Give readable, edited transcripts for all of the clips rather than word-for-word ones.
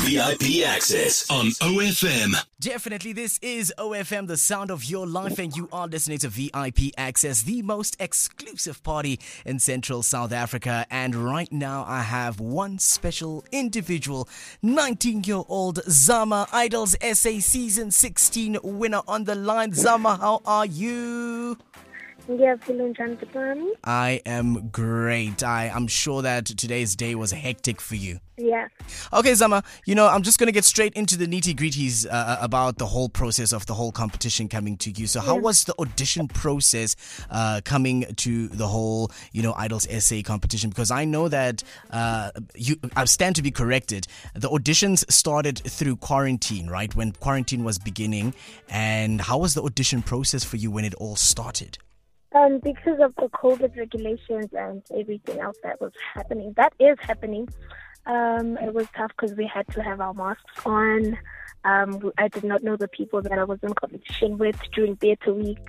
VIP access on OFM. Definitely, this is OFM, the sound of your life, and you are listening to VIP Access, the most exclusive party in Central South Africa. And right now, I have one special individual, 19-year-old Zama, Idols SA Season 16 winner on the line. Zama, how are you? Yeah, feeling gentleman. I am great. I'm sure that today's day was hectic for you. Yeah. Okay, Zama, I'm just going to get straight into the nitty-gritties about the whole process of the whole competition coming to you. So how was the audition process coming to the whole, Idols SA competition? Because I know that I stand to be corrected. The auditions started through quarantine, right? When quarantine was beginning. And how was the audition process for you when it all started? Because of the COVID regulations and everything else that is happening, it was tough because we had to have our masks on. I did not know the people that I was in competition with during Theatre Week,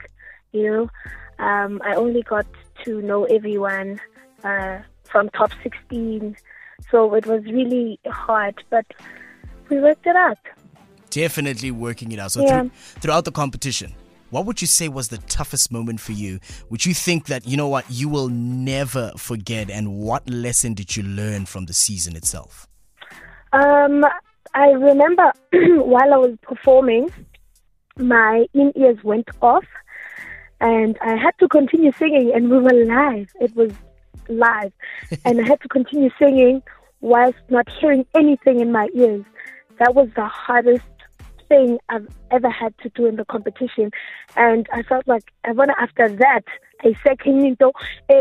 I only got to know everyone from top 16, so it was really hard, but we worked it out. Definitely working it out. So throughout the competition, what would you say was the toughest moment for you, which you think that, you will never forget, and what lesson did you learn from the season itself? I remember while I was performing, my in-ears went off, and I had to continue singing, and we were live. It was live, and I had to continue singing whilst not hearing anything in my ears. That was the hardest thing I've ever had to do in the competition, and I felt like after that I second into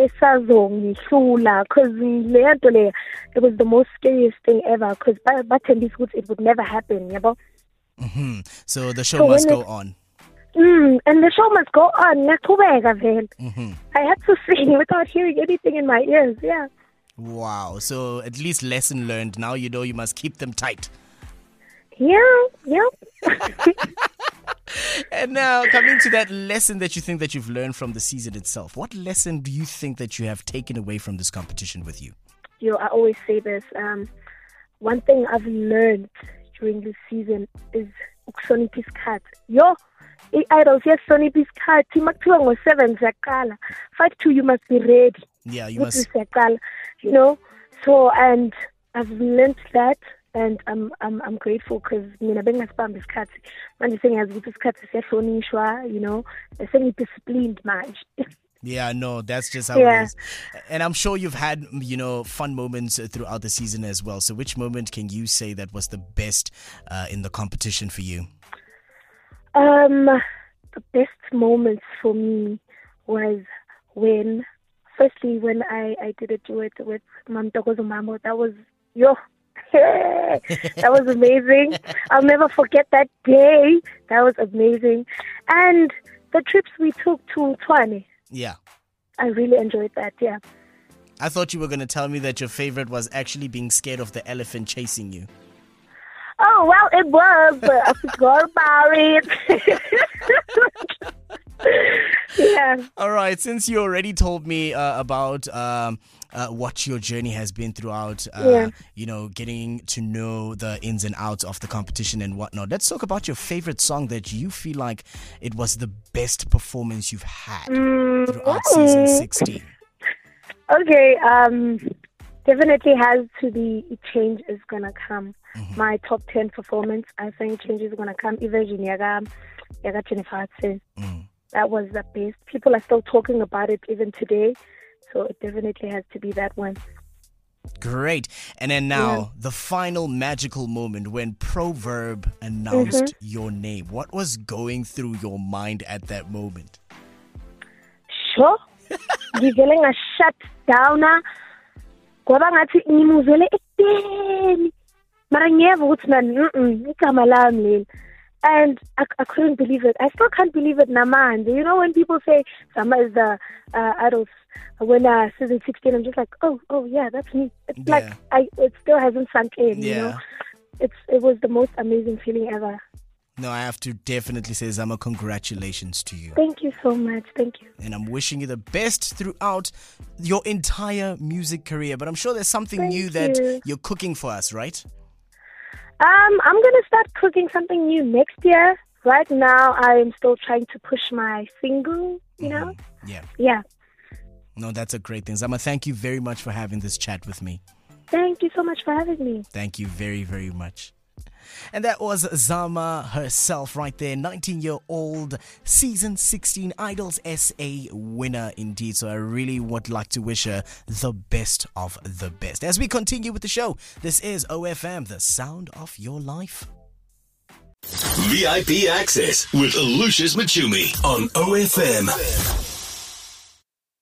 because it was the most scariest thing ever, because it would never happen, Mm-hmm. So the show must go on. And the show must go on. Mm-hmm. I had to sing without hearing anything in my ears. Wow. So at least lesson learned. Now you know you must keep them tight. Yeah. And now, coming to that lesson that you think that you've learned from the season itself, what lesson do you think that you have taken away from this competition with you? I always say this. One thing I've learned during this season is ukuhlonipha isikhathi. I-Idols, yes, hlonipha isikhathi. Makuthiwa ngo-7 ziyaqala. 5 to you must be ready. Yeah, you must. So, and I've learned that. And I'm grateful because mina bengasibambi isikhathi manje sengiyazi ukuthi isikhathi siyahlonishwa, sengidisciplined manje. Yeah, no, that's just how it is. And I'm sure you've had, fun moments throughout the season as well. So which moment can you say that was the best in the competition for you? The best moments for me was when I did a duet with Mamtokozo Mamo. That was, that was amazing. I'll never forget that day. That was amazing. And the trips we took to Tshwane. Yeah. I really enjoyed that, yeah. I thought you were going to tell me that your favorite was actually being scared of the elephant chasing you. Oh, well, it was, but I forgot about it. Yeah. All right. Since you already told me about what your journey has been throughout, getting to know the ins and outs of the competition and whatnot, let's talk about your favorite song that you feel like it was the best performance you've had throughout season 16. Okay. Definitely has to be Change Is Gonna Come. Mm-hmm. My top 10 performance, I think Change Is Gonna Come. Version Yaga Jennifer Hudson. That was the best. People are still talking about it even today. So it definitely has to be that one. Great. And then now, the final magical moment when Proverb announced your name. What was going through your mind at that moment? Sure. Ngivele shut down. Ngoba ngathi ngimuzele ekuteni. Mara ngiyeva ukuthi igama lami leli. And I couldn't believe it. I still can't believe it namanje. When people say Zama is the Idols winner season 16, I'm just like, oh yeah, that's me. It's like it still hasn't sunk in. It was the most amazing feeling ever. No, I have to definitely say, Zama, congratulations to you. Thank you so much. Thank you. And I'm wishing you the best throughout your entire music career. But I'm sure there's something new that you're cooking for us, right? I'm gonna start cooking something new next year. Right now, I'm still trying to push my single, you know? Yeah. No, that's a great thing. Zama, thank you very much for having this chat with me. Thank you so much for having me. Thank you very, very much. And that was Zama herself right there, 19-year-old Season 16 Idols SA winner indeed. So I really would like to wish her the best of the best. As we continue with the show, this is OFM, the sound of your life. VIP access with Lucius Machumi on OFM.